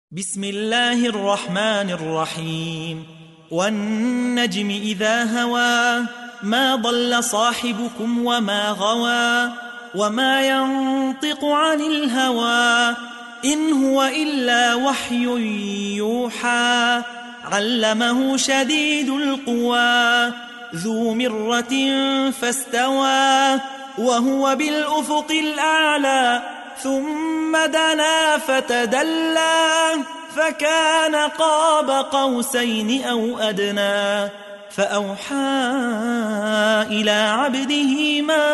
بسم الله الرحمن الرحيم والنجم إذا هوى ما ضل صاحبكم وما غوى وما ينطق عن الهوى إن هو إلا وحي يوحى علمه شديد القوى ذو مرة فاستوى وهو بالأفق الأعلى ثم دنا فتدلى فكان قاب قوسين أو أدنى فأوحى إلى عبده ما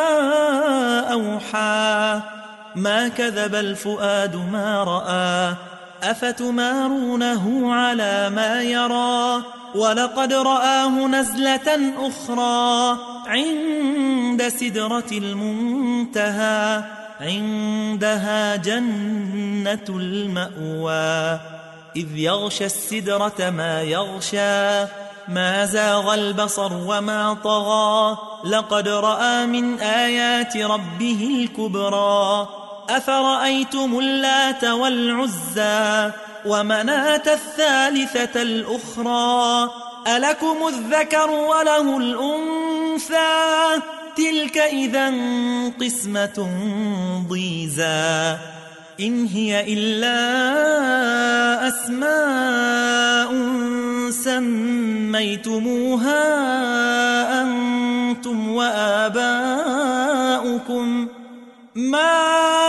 أوحى ما كذب الفؤاد ما رأى أفتمارونه على ما يرى ولقد رآه نزلة أخرى عند سدرة المنتهى عندها جنة المأوى إذ يغشى السدرة ما يغشى ما زاغ البصر وما طغى لقد رأى من آيات ربه الكبرى أفرأيتم اللات والعزى ومناة الثالثة الأخرى ألكم الذكر وله الأنثى تلك إذا قسمة ضيزى إن هي إلا أسماء سميتموها أنتم وآباؤكم ما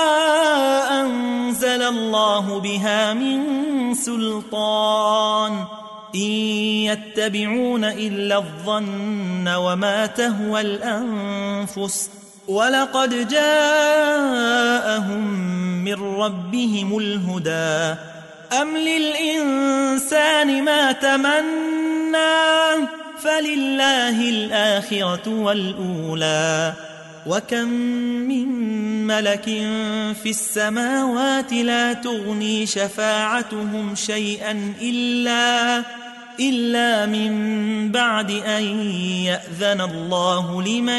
أنزل الله بها من سلطان إن يتبعون إلا الظن وما تهوى الأنفس ولقد جاءهم من ربهم الهدى أم للإنسان ما تمنى فلله الآخرة والأولى وكم من ملك في السماوات لا تغني شفاعتهم شيئا إلا من بعد أن يأذن الله لمن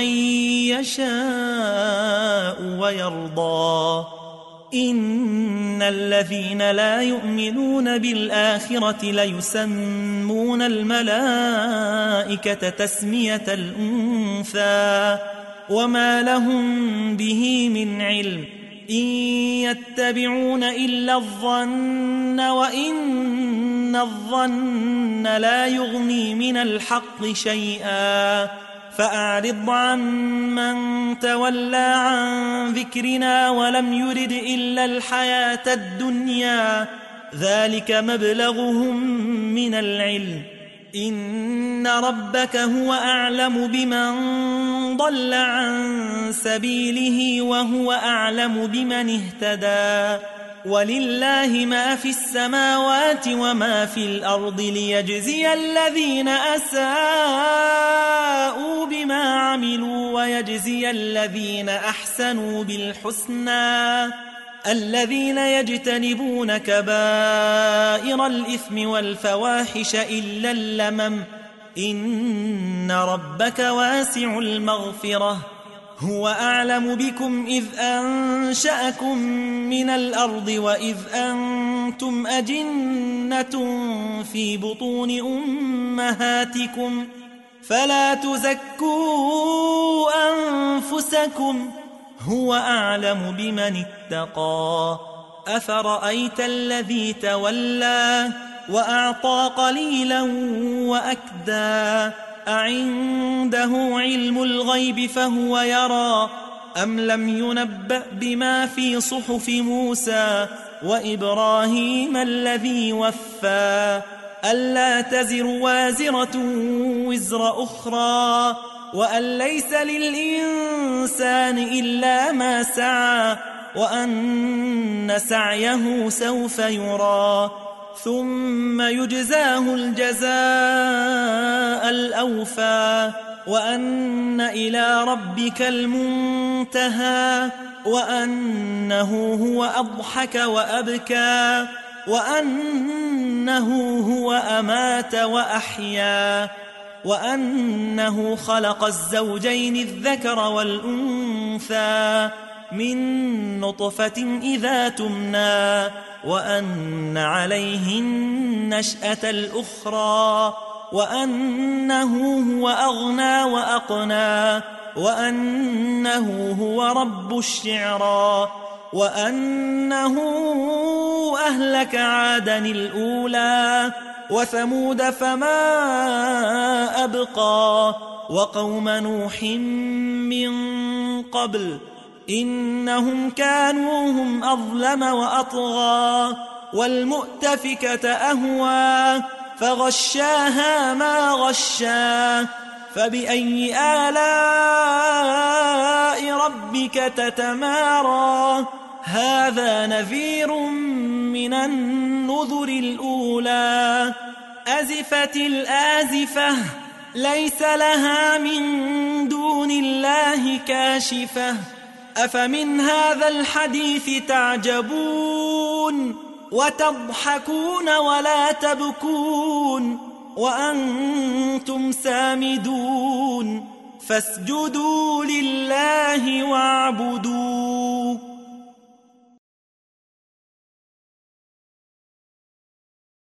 يشاء ويرضى إن الذين لا يؤمنون بالآخرة ليسمون الملائكة تسمية الأنثى وما لهم به من علم إن يتبعون إلا الظن وإن الظن لا يغني من الحق شيئا فأعرض عن من تولى عن ذكرنا ولم يرد إلا الحياة الدنيا ذلك مبلغهم من العلم إن ربك هو أعلم بمن ضل عن سبيله وهو أعلم بمن اهتدى ولله ما في السماوات وما في الأرض ليجزي الذين أساءوا بما عملوا ويجزي الذين أحسنوا بالحسنى الذين يجتنبون كبائر الإثم والفواحش إلا اللمم إن ربك واسع المغفرة هو أعلم بكم إذ أنشأكم من الأرض وإذ أنتم أجنة في بطون أمهاتكم فلا تزكوا أنفسكم هو أعلم بمن اتقى أفرأيت الذي تولى وأعطى قليلا وأكدى أعنده علم الغيب فهو يرى أم لم ينبأ بما في صحف موسى وإبراهيم الذي وفى ألا تزر وازرة وزر أخرى وأن ليس للإنسان إلا ما سعى وأن سعيه سوف يرى ثم يجزاه الجزاء الأوفى وأن إلى ربك المنتهى وأنه هو أضحك وأبكى وأنه هو أمات وأحيا وأنه خلق الزوجين الذكر والأنثى من نطفة إذا تمنى وأن عليه النشأة الأخرى وأنه هو أغنى وأقنى وأنه هو رب الشعرى وأنه أهلك عادا الأولى وثمود فما أبقى وقوم نوح من قبل إنهم كانوا هم أظلم وأطغى والمؤتفكة أهوى فغشاها ما غشا فبأي آلاء ربك تتمارى هذا نذير من النذر الأولى أزفت الآزفة ليس لها من دون الله كاشفة أفمن هذا الحديث تعجبون وتضحكون ولا تبكون وأنتم سامدون فاسجدوا لله واعبدوا